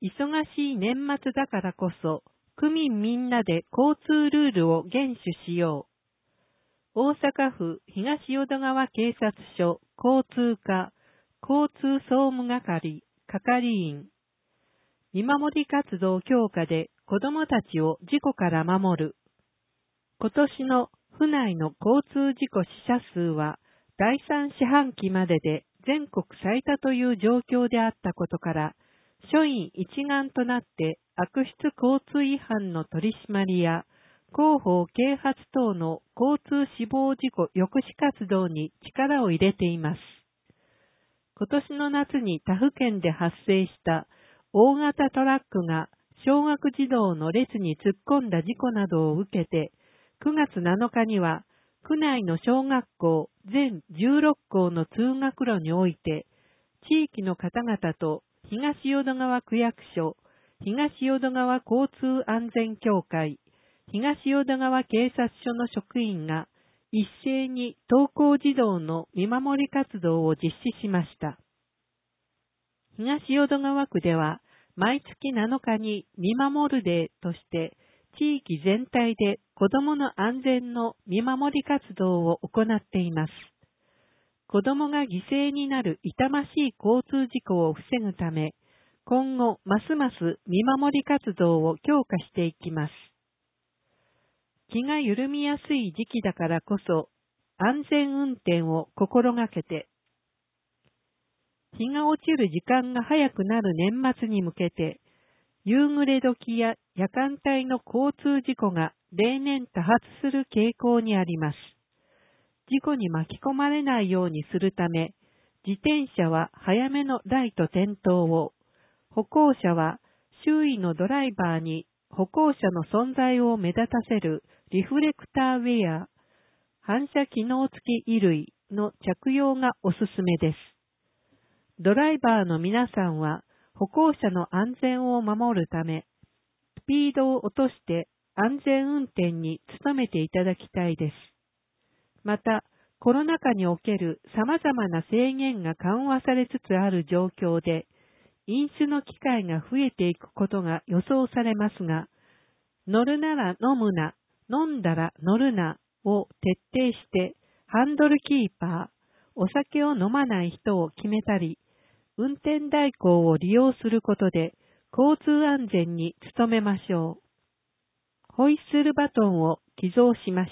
忙しい年末だからこそ、区民みんなで交通ルールを厳守しよう。大阪府東淀川警察署交通課交通総務係係員。見守り活動強化で子どもたちを事故から守る。今年の府内の交通事故死者数は第3四半期までで全国最多という状況であったことから、署員一丸となって悪質交通違反の取り締まりや広報啓発等の交通死亡事故抑止活動に力を入れています。今年の夏に他府県で発生した大型トラックが小学児童の列に突っ込んだ事故などを受けて、9月7日には区内の小学校全16校の通学路において、地域の方々と東淀川区役所、東淀川交通安全協会、東淀川警察署の職員が一斉に登校児童の見守り活動を実施しました。東淀川区では毎月7日に見守るデーとして地域全体で子どもの安全の見守り活動を行っています。子どもが犠牲になる痛ましい交通事故を防ぐため、今後ますます見守り活動を強化していきます。気が緩みやすい時期だからこそ安全運転を心がけて、日が落ちる時間が早くなる年末に向けて、夕暮れ時や夜間帯の交通事故が例年多発する傾向にあります。事故に巻き込まれないようにするため、自転車は早めのライト点灯を、歩行者は周囲のドライバーに歩行者の存在を目立たせるリフレクターウェア、反射機能付き衣類の着用がおすすめです。ドライバーの皆さんは歩行者の安全を守るため、スピードを落として安全運転に努めていただきたいです。また、コロナ禍における様々な制限が緩和されつつある状況で、飲酒の機会が増えていくことが予想されますが、乗るなら飲むな、飲んだら乗るなを徹底して、ハンドルキーパー、お酒を飲まない人を決めたり、運転代行を利用することで交通安全に努めましょう。ホイッスルバトンを寄贈しました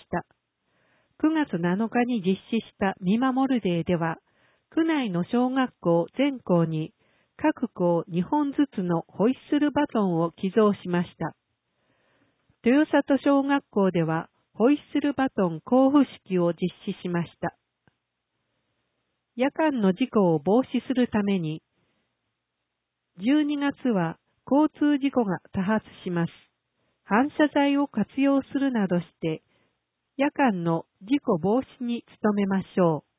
。9月7日に実施した見守るデーでは、区内の小学校全校に各校2本ずつのホイッスルバトンを寄贈しました。豊里小学校ではホイッスルバトン交付式を実施しました。夜間の事故を防止するために、12月は交通事故が多発します。反射材を活用するなどして、夜間の事故防止に努めましょう。